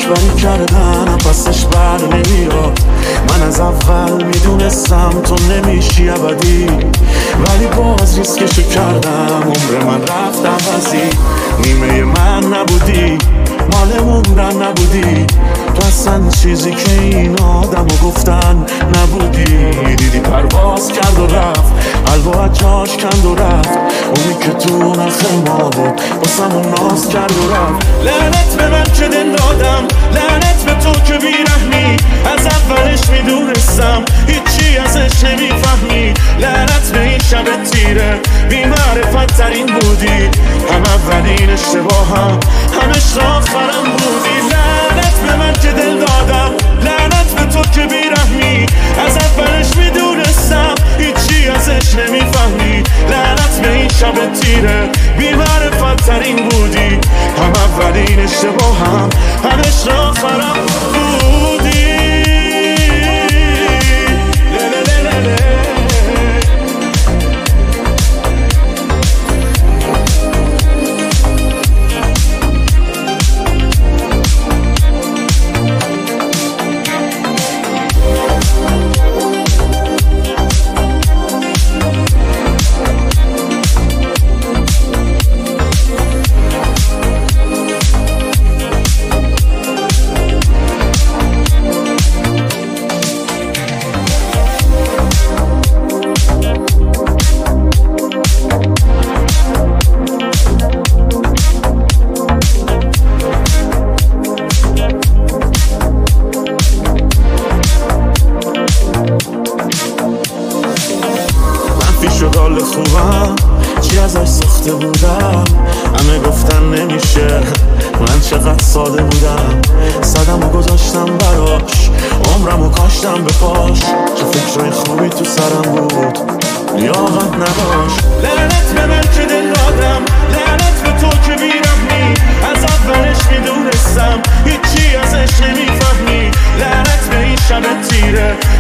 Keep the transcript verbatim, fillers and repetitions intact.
بری کردن پسش بر نمیاد. من از اول میدونستم تو نمیشی ابدی، ولی باز ریسکشو کردم. عمر من رفت عوضی، نیمه من نبودی، مال موندن نبودی. تو اصلا چیزی که این آدمو گفتن نبودی. دیدی پرواز کرد و رفت، قلبو از جاش کند و رفت. اونی که تو نخ ما بود باسمون ناز کرد و رفت. لعنت به من که دل دادم، لعنت به تو که بیرحمی. از اولش میدونستم هیچی ازش نمیفهمی. لعنت به این شب تیره، بی معرفت ترین بودی. هم اولین اشتباهم، هم عشق آخرم بودی. لعنت به من که دل دادم، لعنت به تو که بیرحمی. از اولش میدونستم هیچی ازش نمیفهمی. لعنت به این شب تیره، بی معرفت ترین بودی. هم اولین اشتباهم، هم عشق آخرم بودی. شغال خوبم، چی ازش ساخته بودم. همه گفتن نمیشه، من چقدر ساده بودم. صدم و گذاشتم براش، عمرم و کاشتم به پاش. چه فکرهای خوبی تو سرم بود، لیاقت نداشت. لعنت به من که دل دادم، لعنت به تو که بیرحمی. از اولش میدونستم هیچی ازش نمیفهمی. لعنت به این شب تیره،